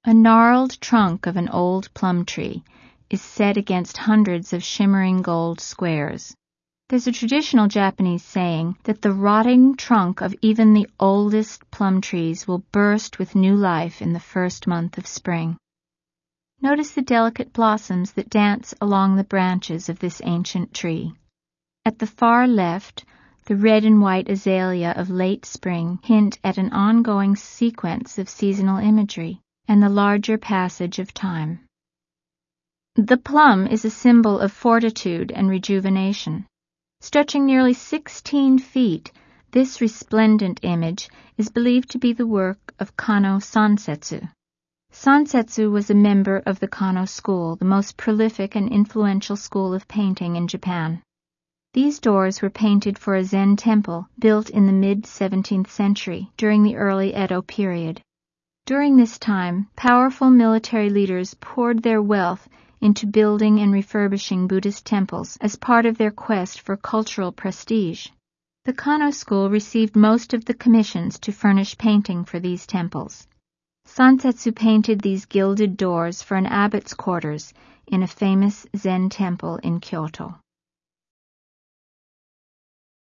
A gnarled trunk of an old plum tree is set against hundreds of shimmering gold squares. There's a traditional Japanese saying that the rotting trunk of even the oldest plum trees will burst with new life in the first month of spring. Notice the delicate blossoms that dance along the branches of this ancient tree. At the far left, the red and white azalea of late spring hint at an ongoing sequence of seasonal imagery and the larger passage of time. The plum is a symbol of fortitude and rejuvenation. Stretching nearly 16 feet, this resplendent image is believed to be the work of Kano Sansetsu. Sansetsu was a member of the Kano school, the most prolific and influential school of painting in Japan. These doors were painted for a Zen temple built in the mid-17th century during the early Edo period. During this time, powerful military leaders poured their wealth into building and refurbishing Buddhist temples as part of their quest for cultural prestige. The Kano school received most of the commissions to furnish painting for these temples. Sansetsu painted these gilded doors for an abbot's quarters in a famous Zen temple in Kyoto.